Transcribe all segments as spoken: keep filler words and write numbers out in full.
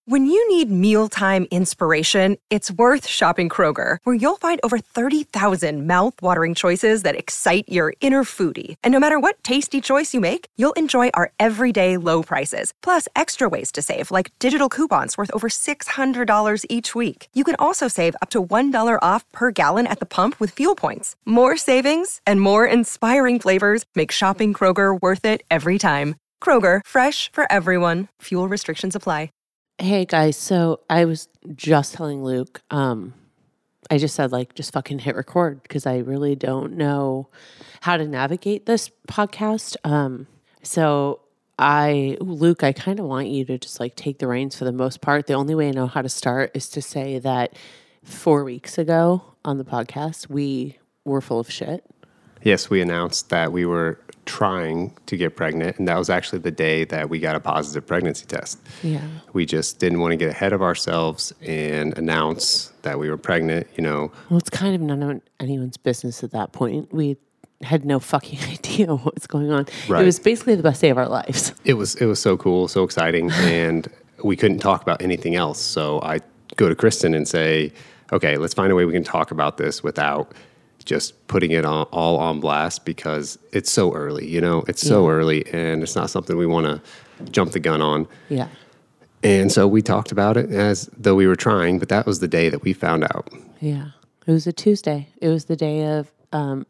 When you need mealtime inspiration, it's worth shopping Kroger, where you'll find over thirty thousand mouth-watering choices that excite your inner foodie. And no matter what tasty choice you make, you'll enjoy our everyday low prices, plus extra ways to save, like digital coupons worth over six hundred dollars each week. You can also save up to one dollar off per gallon at the pump with fuel points. More savings and more inspiring flavors make shopping Kroger worth it every time. Kroger, fresh for everyone. Fuel restrictions apply. Hey guys, so I was just telling Luke, um, I just said like, just fucking hit record because I really don't know how to navigate this podcast. Um, so I, Luke, I kind of want you to just like take the reins for the most part. The only way I know how to start is to say that four weeks ago on the podcast, we were full of shit. Yes, we announced that we were trying to get pregnant, and that was actually the day that we got a positive pregnancy test. Yeah. We just didn't want to get ahead of ourselves and announce that we were pregnant, you know. Well, it's kind of none of anyone's business at that point. We had no fucking idea what was going on. Right. It was basically the best day of our lives. It was it was so cool, so exciting, and we couldn't talk about anything else. So I go to Kristen and say, okay, let's find a way we can talk about this without just putting it on, all on blast, because it's so early, you know, it's so yeah. early, and it's not something we want to jump the gun on. Yeah. And so we talked about it as though we were trying, but that was the day that we found out. Yeah. It was a Tuesday. It was the day of, um,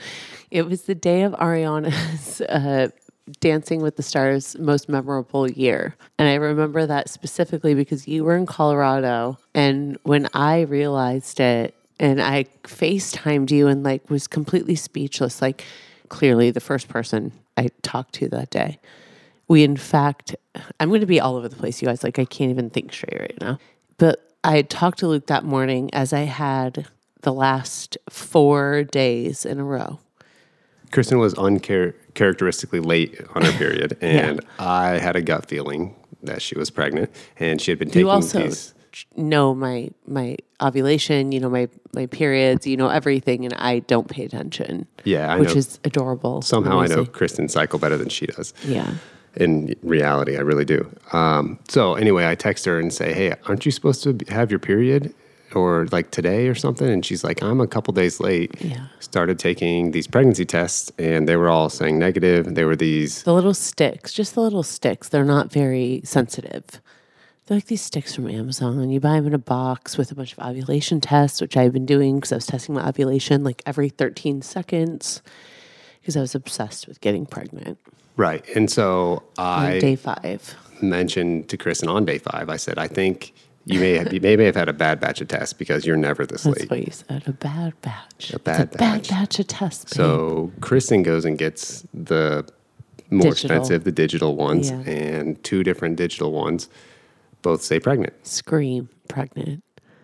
it was the day of Ariana's uh, Dancing with the Stars most memorable year. And I remember that specifically because you were in Colorado, and when I realized it, and I FaceTimed you and like was completely speechless, like clearly the first person I talked to that day. We, in fact, I'm going to be all over the place, you guys. Like I can't even think straight right now. But I had talked to Luke that morning as I had the last four days in a row. Kristen was uncharacteristically late on her period, and yeah. I had a gut feeling that she was pregnant, and she had been taking you also these... know my my ovulation, you know my my periods, you know everything, and I don't pay attention. Yeah, I which know. is adorable. Somehow amazing. I know Kristen's cycle better than she does. Yeah. In reality, I really do. Um, so anyway, I text her and say, "Hey, aren't you supposed to have your period, or like today or something?" And she's like, "I'm a couple days late." Yeah. Started taking these pregnancy tests, and they were all saying negative. They were these the little sticks, just the little sticks. They're not very sensitive. They're like these sticks from Amazon, and you buy them in a box with a bunch of ovulation tests, which I've been doing because I was testing my ovulation like every thirteen seconds because I was obsessed with getting pregnant. Right. And so I on day five mentioned to Kristen on day five, I said, I think you may have, you may have had a bad batch of tests because you're never this That's late. That's what you said, a bad batch. A bad it's a batch. bad batch of tests, babe. So Kristen goes and gets the more digital. expensive, the digital ones, yeah. and two different digital ones. Both say pregnant. Scream pregnant.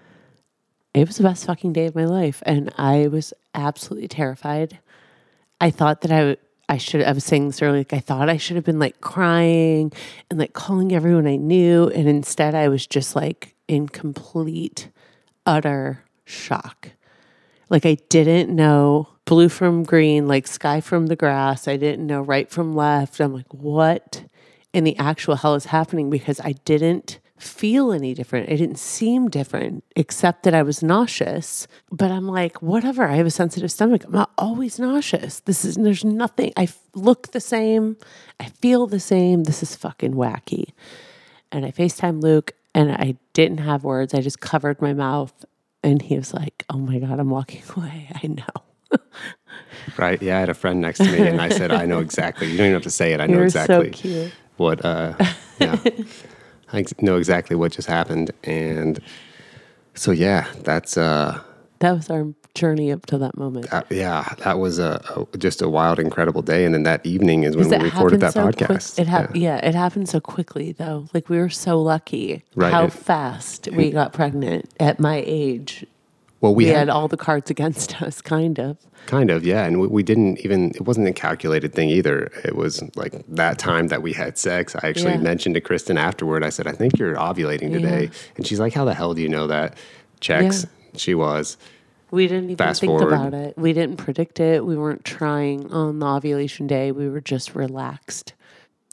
It was the best fucking day of my life, and I was absolutely terrified. I thought that I, I should, I was saying this earlier, like I thought I should have been like crying and like calling everyone I knew, and instead I was just like in complete, utter shock. Like I didn't know blue from green, like sky from the grass. I didn't know right from left. I'm like, what in the actual hell is happening? Because I didn't feel any different. It didn't seem different, except that I was nauseous. But I'm like, whatever. I have a sensitive stomach. I'm not always nauseous. This is, there's nothing. I look the same. I feel the same. This is fucking wacky. And I FaceTimed Luke, and I didn't have words. I just covered my mouth. And he was like, oh my God, I'm walking away. I know. Right. Yeah. I had a friend next to me, and I said, I know exactly. You don't even have to say it. I know You're exactly so cute. what, uh, yeah. I know exactly what just happened. And so, yeah, that's... Uh, that was our journey up to that moment. Uh, yeah, that was a, a just a wild, incredible day. And then that evening is when we recorded that so podcast. Quick, it ha- yeah. yeah, it happened so quickly, though. Like, we were so lucky right, how it, fast we got pregnant at my age. Well, we, we had, had all the cards against us, kind of. Kind of, yeah. And we, we didn't even, it wasn't a calculated thing either. It was like that time that we had sex. I actually yeah. mentioned to Kristen afterward, I said, I think you're ovulating today. Yeah. And she's like, how the hell do you know that? Checks. Yeah. She was. We didn't even Fast think forward. about it. We didn't predict it. We weren't trying on the ovulation day. We were just relaxed.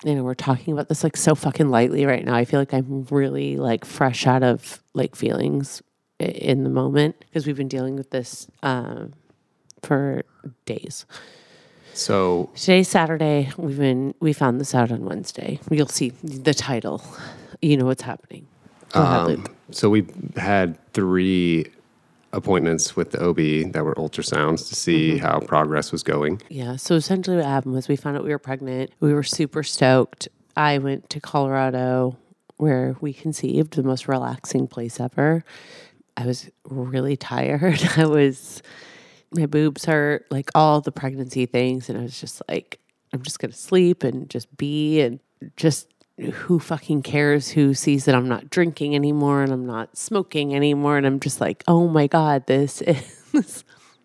you know, we're talking about this like so fucking lightly right now. I feel like I'm really like fresh out of like feelings i- in the moment because we've been dealing with this um, for days. So Today's Saturday. We've been we found this out on Wednesday. You'll see the title. You know what's happening. Go ahead, Luke. Um, so we had three appointments with the O B that were ultrasounds to see mm-hmm. how progress was going. Yeah. So essentially what happened was we found out we were pregnant. We were super stoked. I went to Colorado where we conceived, the most relaxing place ever. I was really tired. I was, my boobs hurt, like all the pregnancy things. And I was just like, I'm just going to sleep and just be and just who fucking cares who sees that I'm not drinking anymore and I'm not smoking anymore. And I'm just like, oh my God, this is,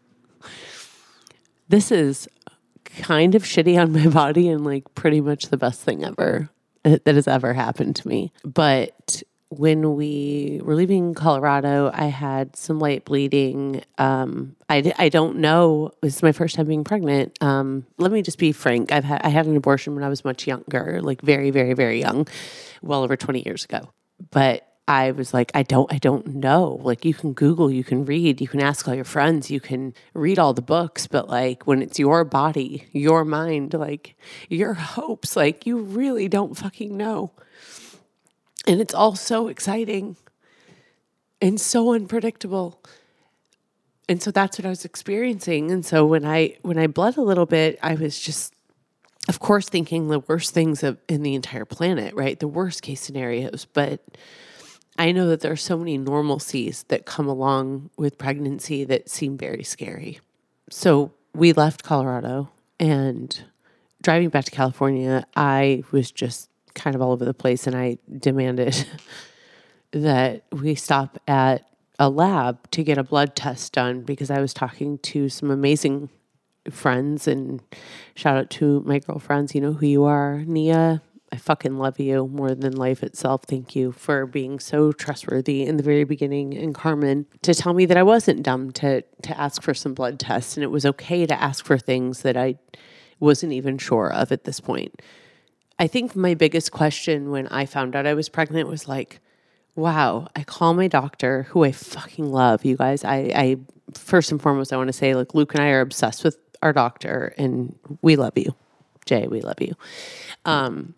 this is kind of shitty on my body and like pretty much the best thing ever that has ever happened to me. But when we were leaving Colorado, I had some light bleeding. Um, I, d- I don't know. This is my first time being pregnant. Um, let me just be frank. I've had, I had an abortion when I was much younger, like very, very, very young, well over twenty years ago. But I was like, I don't, I don't know. Like you can Google, you can read, you can ask all your friends, you can read all the books. But like when it's your body, your mind, like your hopes, like you really don't fucking know. And it's all so exciting and so unpredictable. And so that's what I was experiencing. And so when I when I bled a little bit, I was just, of course, thinking the worst things of, in the entire planet, right? The worst case scenarios. But I know that there are so many normalcies that come along with pregnancy that seem very scary. So we left Colorado and driving back to California, I was just kind of all over the place, and I demanded that we stop at a lab to get a blood test done because I was talking to some amazing friends, and shout out to my girlfriends. You know who you are, Nia. I fucking love you more than life itself. Thank you for being so trustworthy in the very beginning, and Carmen, to tell me that I wasn't dumb to to ask for some blood tests, and it was okay to ask for things that I wasn't even sure of at this point. I think my biggest question when I found out I was pregnant was like, wow, I call my doctor, who I fucking love, you guys. I, I first and foremost, I want to say, like, Luke and I are obsessed with our doctor, and we love you. Jay, we love you. Um,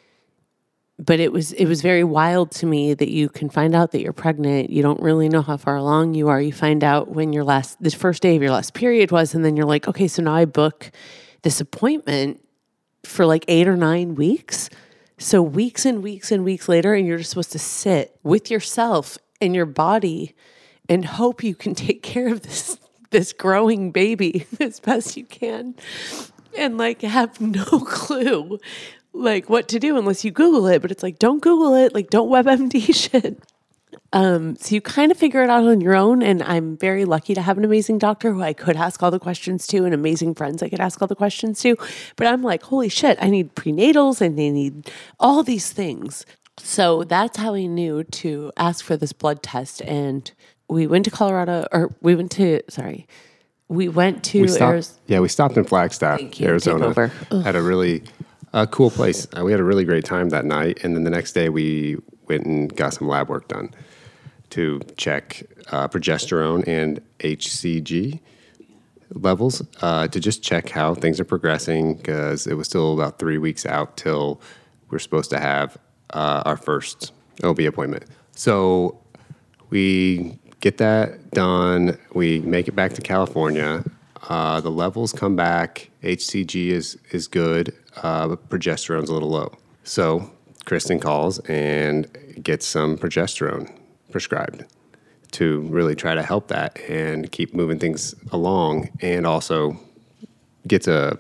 but it was it was very wild to me that you can find out that you're pregnant. You don't really know how far along you are. You find out when your last, the first day of your last period was, and then you're like, okay, so now I book this appointment for like eight or nine weeks. So weeks and weeks and weeks later, and you're just supposed to sit with yourself and your body and hope you can take care of this, this growing baby as best you can. And like have no clue like what to do unless you Google it. But it's like, don't Google it. Like don't WebMD shit. Um, so you kind of figure it out on your own. And I'm very lucky to have an amazing doctor who I could ask all the questions to, and amazing friends I could ask all the questions to. But I'm like, holy shit, I need prenatals and I need all these things. So that's how I knew to ask for this blood test. And we went to Colorado, or we went to, sorry, we went to we stopped, Arizona. Yeah, we stopped in Flagstaff, Arizona, at a really uh, cool place. Uh, we had a really great time that night. And then the next day we went and got some lab work done to check uh, progesterone and H C G levels, uh, to just check how things are progressing, because it was still about three weeks out till we're supposed to have uh, our first O B appointment. So we get that done. We make it back to California. Uh, the levels come back. H C G is, is good, uh, but progesterone's a little low. So Kristen calls and gets some progesterone prescribed to really try to help that and keep moving things along, and also gets a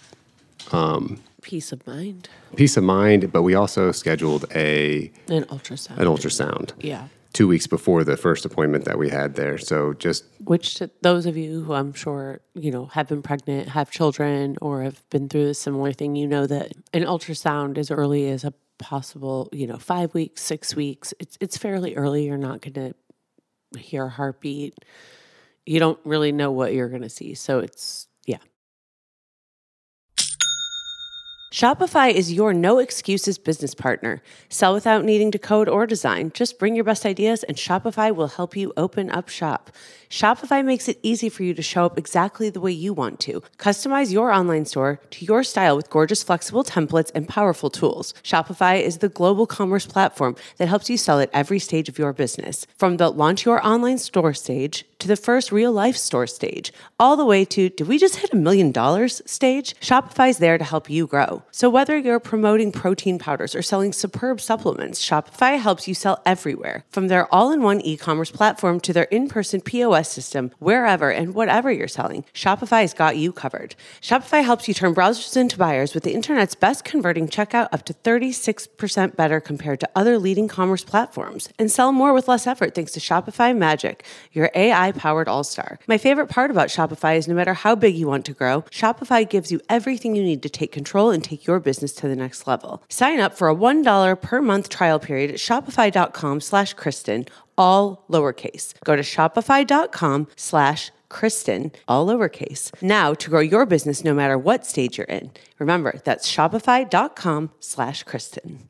um, peace of mind. Peace of mind, but we also scheduled a an ultrasound. An ultrasound. Yeah. Two weeks before the first appointment that we had there. So just which to those of you who I'm sure you know have been pregnant, have children, or have been through a similar thing, you know that an ultrasound as early as a possible, you know, five weeks, six weeks. It's it's fairly early. You're not going to hear a heartbeat. You don't really know what you're going to see. So it's, yeah. Shopify is your no excuses business partner. Sell without needing to code or design. Just bring your best ideas and Shopify will help you open up shop. Shopify makes it easy for you to show up exactly the way you want to. Customize your online store to your style with gorgeous flexible templates and powerful tools. Shopify is the global commerce platform that helps you sell at every stage of your business. From the launch your online store stage to the first real life store stage, all the way to did we just hit a million dollars stage? Shopify's there to help you grow. So whether you're promoting protein powders or selling superb supplements, Shopify helps you sell everywhere. From their all-in-one e-commerce platform to their in-person P O S system, wherever and whatever you're selling, Shopify's got you covered. Shopify helps you turn browsers into buyers with the internet's best converting checkout up to thirty-six percent better compared to other leading commerce platforms. And sell more with less effort thanks to Shopify Magic, your A I-powered all-star. My favorite part about Shopify is no matter how big you want to grow, Shopify gives you everything you need to take control and take your business to the next level. Sign up for a one dollar per month trial period at shopify.com slash Kristen, all lowercase. Go to shopify.com slash Kristen, all lowercase. Now to grow your business no matter what stage you're in. Remember, that's shopify.com slash Kristen.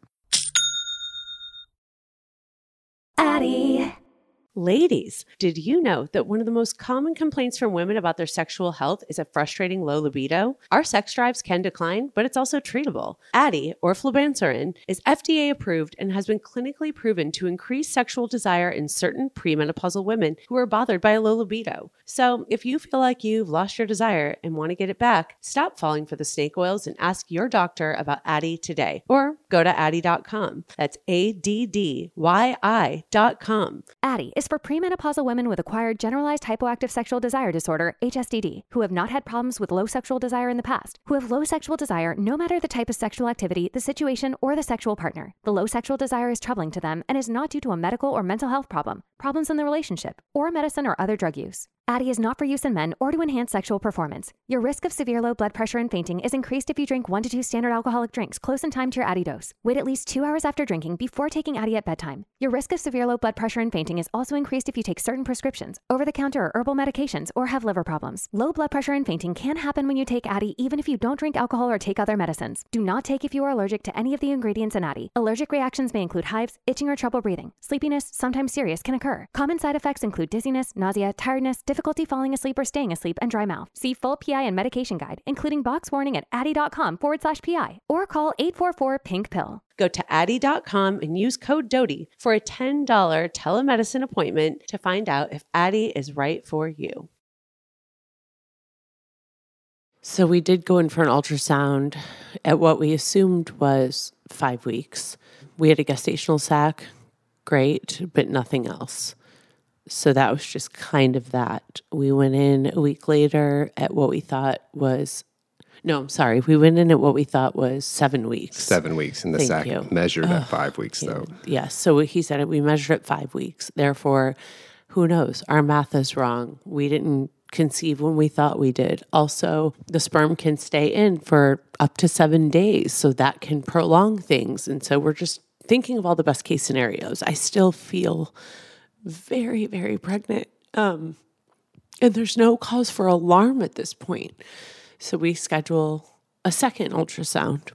Addie. Ladies, did you know that one of the most common complaints from women about their sexual health is a frustrating low libido? Our sex drives can decline, but it's also treatable. Addie, or flubanserin, is F D A approved and has been clinically proven to increase sexual desire in certain premenopausal women who are bothered by a low libido. So if you feel like you've lost your desire and want to get it back, stop falling for the snake oils and ask your doctor about Addie today. Or go to addie dot com. That's A D D Y I dot com. Addie is for premenopausal women with acquired generalized hypoactive sexual desire disorder, H S D D, who have not had problems with low sexual desire in the past, who have low sexual desire no matter the type of sexual activity, the situation, or the sexual partner. The low sexual desire is troubling to them and is not due to a medical or mental health problem, problems in the relationship, or medicine or other drug use. Addie is not for use in men or to enhance sexual performance. Your risk of severe low blood pressure and fainting is increased if you drink one to two standard alcoholic drinks close in time to your Addie dose. Wait at least two hours after drinking before taking Addie at bedtime. Your risk of severe low blood pressure and fainting is also increased if you take certain prescriptions, over-the-counter or herbal medications, or have liver problems. Low blood pressure and fainting can happen when you take Addie even if you don't drink alcohol or take other medicines. Do not take if you are allergic to any of the ingredients in Addie. Allergic reactions may include hives, itching or trouble breathing. Sleepiness, sometimes serious, can occur. Common side effects include dizziness, nausea, tiredness, difficulty falling asleep or staying asleep, and dry mouth. See full P I and medication guide, including box warning at addie.com forward slash PI or call eight four four pink pill. Go to addie dot com and use code Doty for a ten dollars telemedicine appointment to find out if Addie is right for you. So we did go in for an ultrasound at what we assumed was five weeks. We had a gestational sac, great, but nothing else. So that was just kind of that. We went in a week later at what we thought was, no, I'm sorry. We went in at what we thought was seven weeks. Seven weeks. And the Thank sac you. measured Oh, at five weeks, yeah. though. Yes. So he said it, we measured at five weeks. Therefore, who knows? Our math is wrong. We didn't conceive when we thought we did. Also, the sperm can stay in for up to seven days. So that can prolong things. And so we're just thinking of all the best case scenarios. I still feel very, very pregnant. Um, and there's no cause for alarm at this point. So we schedule a second ultrasound.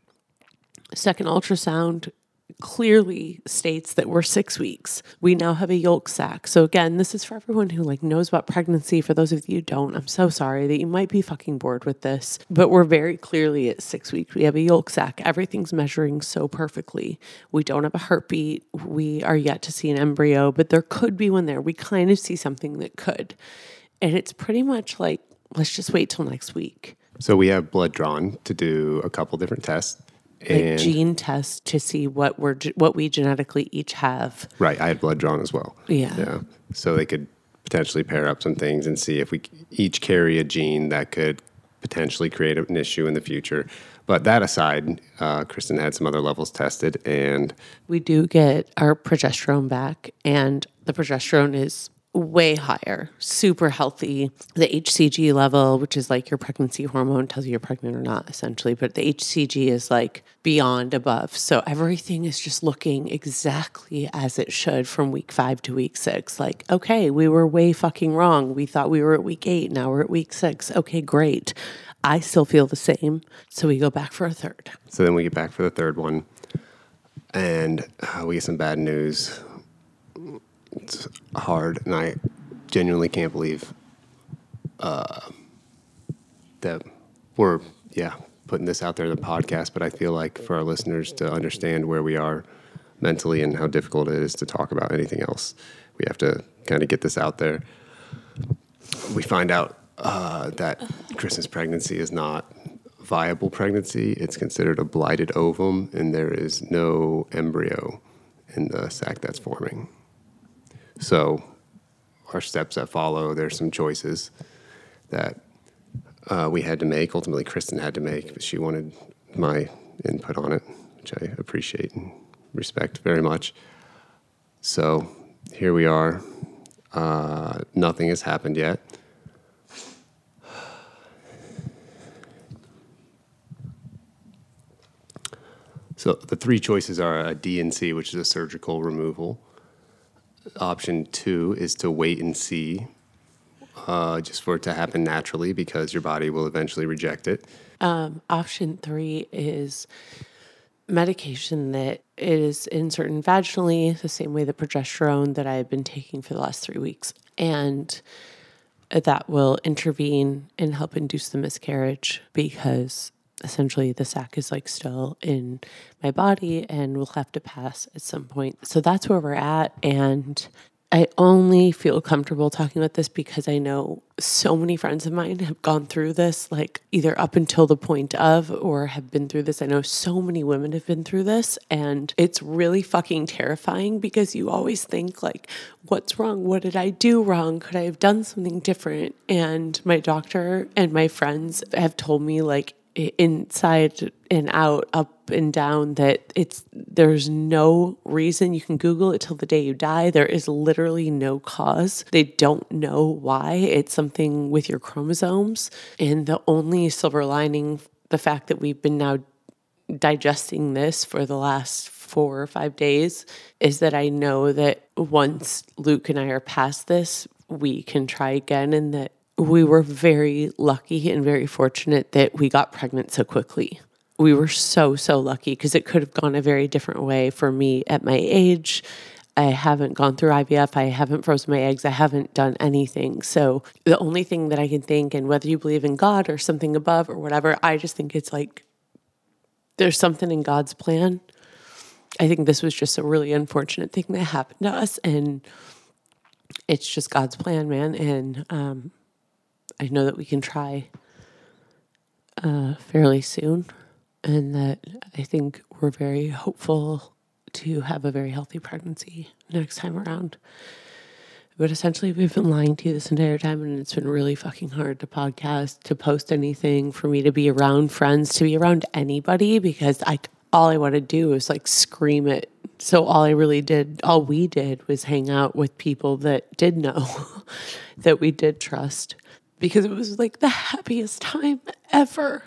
Second ultrasound clearly states that we're six weeks. We now have a yolk sac. So again, this is for everyone who like knows about pregnancy. For those of you who don't, I'm so sorry that you might be fucking bored with this, but we're very clearly at six weeks. We have a yolk sac. Everything's measuring so perfectly. We don't have a heartbeat. We are yet to see an embryo, but there could be one there. We kind of see something that could. And it's pretty much like, let's just wait till next week. So we have blood drawn to do a couple different tests. Like And gene tests to see what we're ge- what we genetically each have. right, I had blood drawn as well. Yeah. Yeah. So they could potentially pair up some things and see if we each carry a gene that could potentially create an issue in the future. But that aside, uh, Kristen had some other levels tested, and We do get our progesterone back, and the progesterone is way higher, super healthy. The H C G level, which is like your pregnancy hormone, tells you you're pregnant or not, essentially. But the H C G is like beyond above. So everything is just looking exactly as it should from week five to week six. Like, okay, we were way fucking wrong. We thought we were at week eight. Now we're at week six. Okay, great. I still feel the same. So we go back for a third. So then we get back for the third one, and uh, we get some bad news. It's hard, and I genuinely can't believe uh, that we're, yeah, putting this out there in the podcast, but I feel like for our listeners to understand where we are mentally and how difficult it is to talk about anything else, we have to kind of get this out there. We find out uh, that Kristen's pregnancy is not viable pregnancy. It's considered a blighted ovum, and there is no embryo in the sac that's forming. So our steps that follow, there's some choices that uh, we had to make. Ultimately, Kristen had to make, but she wanted my input on it, which I appreciate and respect very much. So here we are. Uh, nothing has happened yet. So the three choices are a D and C, which is a surgical removal. Option two is to wait and see, uh, just for it to happen naturally, because your body will eventually reject it. Um, option three is medication that is inserted vaginally, the same way the progesterone that I've been taking for the last three weeks. And that will intervene and help induce the miscarriage, because essentially the sac is like still in my body and will have to pass at some point. So that's where we're at. And I only feel comfortable talking about this because I know so many friends of mine have gone through this, like either up until the point of or have been through this. I know so many women have been through this, and it's really fucking terrifying because you always think like, what's wrong? What did I do wrong? Could I have done something different? And my doctor and my friends have told me like, inside and out, up and down, that it's there's no reason. You can Google it till the day you die. There is literally no cause. They don't know why. It's something with your chromosomes. And the only silver lining, the fact that we've been now digesting this for the last four or five days, is that I know that once Luke and I are past this, we can try again, and that we were very lucky and very fortunate that we got pregnant so quickly. We were so, so lucky, because it could have gone a very different way for me at my age. I haven't gone through I V F. I haven't frozen my eggs. I haven't done anything. So the only thing that I can think, and whether you believe in God or something above or whatever, I just think it's like there's something in God's plan. I think this was just a really unfortunate thing that happened to us, and it's just God's plan, man. And, um, I know that we can try uh, fairly soon, and that I think we're very hopeful to have a very healthy pregnancy next time around. But essentially, we've been lying to you this entire time, and it's been really fucking hard to podcast, to post anything, for me to be around friends, to be around anybody, because I, all I want to do is like scream it. So all I really did, all we did was hang out with people that did know, that we did trust. Because it was like the happiest time ever.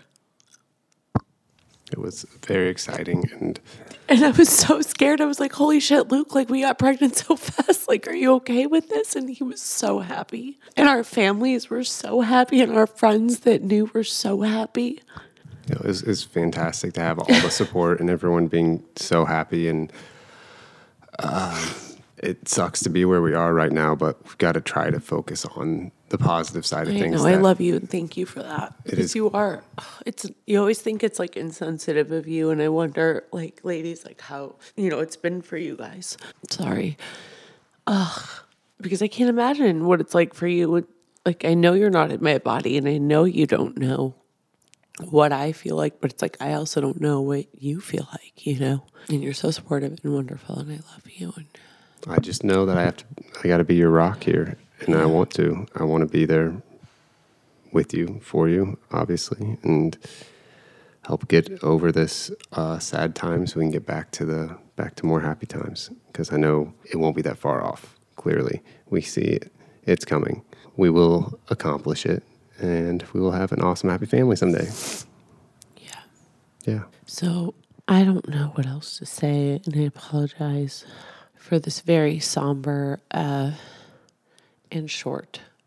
It was very exciting. And and I was so scared. I was like, holy shit, Luke, like we got pregnant so fast. Like, are you okay with this? And he was so happy. And our families were so happy. And our friends that knew were so happy. You know, it was, it was fantastic to have all the support and everyone being so happy. And uh, it sucks to be where we are right now, but we've got to try to focus on the positive side of I things. know, I love you, and thank you for that. Because you are, it's, you always think it's like insensitive of you, and I wonder, like, ladies, like how, you know, it's been for you guys. Sorry. Ugh, because I can't imagine what it's like for you. Like, I know you're not in my body, and I know you don't know what I feel like, but it's like, I also don't know what you feel like, you know? And you're so supportive and wonderful, and I love you. And I just know that I have to, I got to be your rock here. And I want to. I want to be there with you, for you, obviously, and help get over this uh, sad time so we can get back to the back to more happy times. Because I know it won't be that far off. Clearly, we see it. It's coming. We will accomplish it, and we will have an awesome, happy family someday. yeah. Yeah. So I don't know what else to say, and I apologize for this very somber uh, and short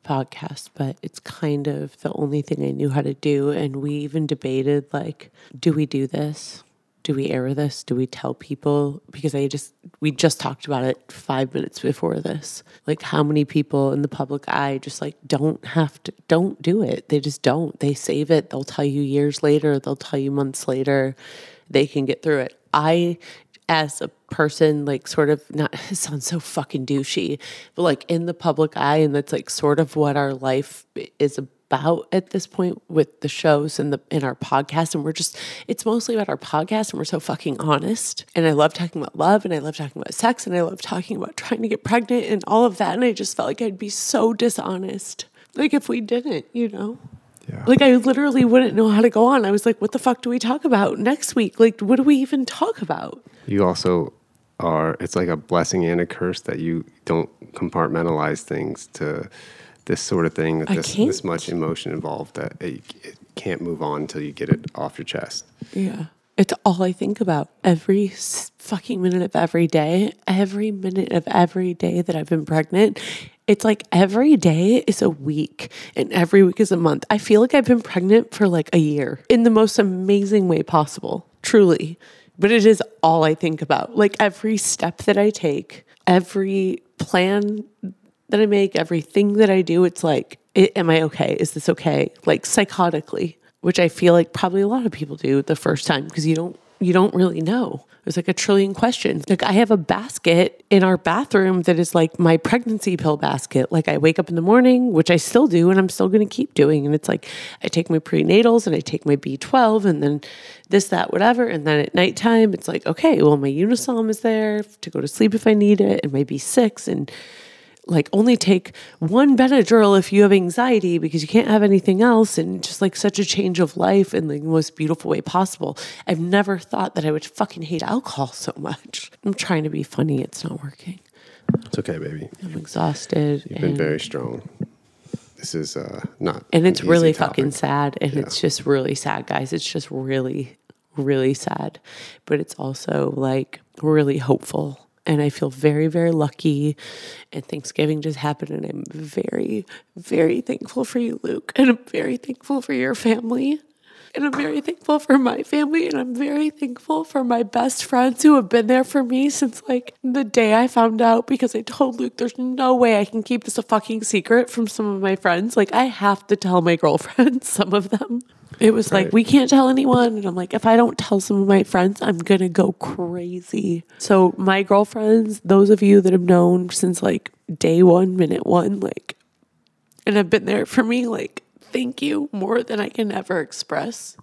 podcast, but it's kind of the only thing I knew how to do. And we even debated, like, do we do this? Do we air this? Do we tell people? Because I just, we just talked about it five minutes before this. Like, how many people in the public eye just like don't have to, don't do it. They just don't. They save it. They'll tell you years later. They'll tell you months later. They can get through it. I, as a person, like, sort of, not, it sounds so fucking douchey, but like in the public eye, and that's like sort of what our life is about. about at this point with the shows and the in our podcast, and we're just, it's mostly about our podcast, and we're so fucking honest. And I love talking about love, and I love talking about sex, and I love talking about trying to get pregnant and all of that. And I just felt like I'd be so dishonest, like, if we didn't, you know. Yeah. Like, I literally wouldn't know how to go on. I was like, what the fuck do we talk about next week? Like, what do we even talk about? You also are, it's like a blessing and a curse that you don't compartmentalize things to this sort of thing, that this, this much emotion involved, that it, it can't move on until you get it off your chest. Yeah. It's all I think about every fucking minute of every day, every minute of every day that I've been pregnant. It's like every day is a week and every week is a month. I feel like I've been pregnant for like a year in the most amazing way possible, truly. But it is all I think about. Like, every step that I take, every plan that I make, everything that I do, it's like, it, am I okay? Is this okay? Like, psychotically, which I feel like probably a lot of people do the first time, because you don't, you don't really know. There's like a trillion questions. Like, I have a basket in our bathroom that is like my pregnancy pill basket. Like, I wake up in the morning, which I still do, and I'm still going to keep doing. And it's like, I take my prenatals and I take my B twelve and then this, that, whatever. And then at nighttime, it's like, okay, well, my Unisom is there to go to sleep if I need it, and my B six, and like, only take one Benadryl if you have anxiety because you can't have anything else, and just like such a change of life in the most beautiful way possible. I've never thought that I would fucking hate alcohol so much. I'm trying to be funny. It's not working. It's okay, baby. I'm exhausted. You've been very strong. This is uh, not And it's really topic. fucking sad. And yeah. it's just really sad, guys. It's just really, really sad. But it's also like really hopeful. And I feel very, very lucky. And Thanksgiving just happened. And I'm very, very thankful for you, Luke. And I'm very thankful for your family. And I'm very thankful for my family. And I'm very thankful for my best friends who have been there for me since like the day I found out. Because I told Luke, there's no way I can keep this a fucking secret from some of my friends. Like, I have to tell my girlfriends, some of them. It was right. Like, we can't tell anyone. And I'm like, if I don't tell some of my friends, I'm going to go crazy. So my girlfriends, those of you that have known since like day one, minute one, like, and have been there for me, like, thank you more than I can ever express.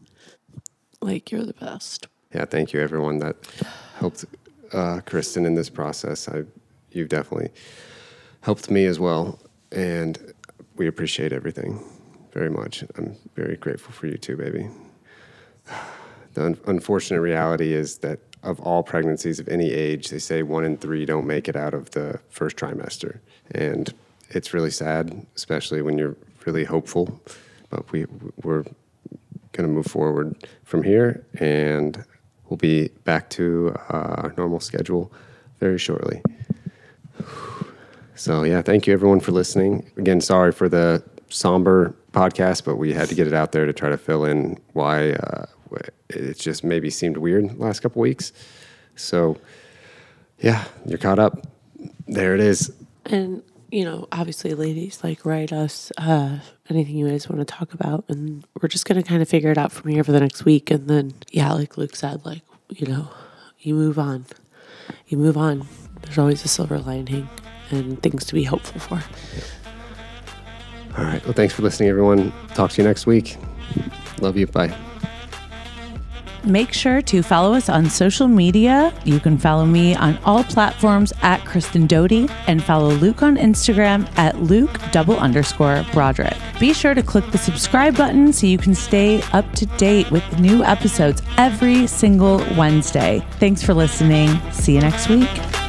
Like, you're the best. Yeah, thank you, everyone that helped uh, Kristen in this process. I, you've definitely helped me as well. And we appreciate everything. Very much. I'm very grateful for you too, baby. The un- unfortunate reality is that of all pregnancies of any age, they say one in three don't make it out of the first trimester. And it's really sad, especially when you're really hopeful. But we, we're going to move forward from here, and we'll be back to uh, our normal schedule very shortly. So, yeah, thank you, everyone, for listening. Again, sorry for the somber podcast, but we had to get it out there to try to fill in why uh, it just maybe seemed weird the last couple weeks. So, yeah, you're caught up. There it is. And, you know, obviously, ladies, like, write us uh, anything you guys want to talk about, and we're just going to kind of figure it out from here for the next week. And then, yeah, like Luke said, like, you know, you move on. You move on. There's always a silver lining and things to be hopeful for. Yeah. All right. Well, thanks for listening, everyone. Talk to you next week. Love you. Bye. Make sure to follow us on social media. You can follow me on all platforms at Kristen Doty, and follow Luke on Instagram at Luke double underscore Broderick. Be sure to click the subscribe button so you can stay up to date with new episodes every single Wednesday. Thanks for listening. See you next week.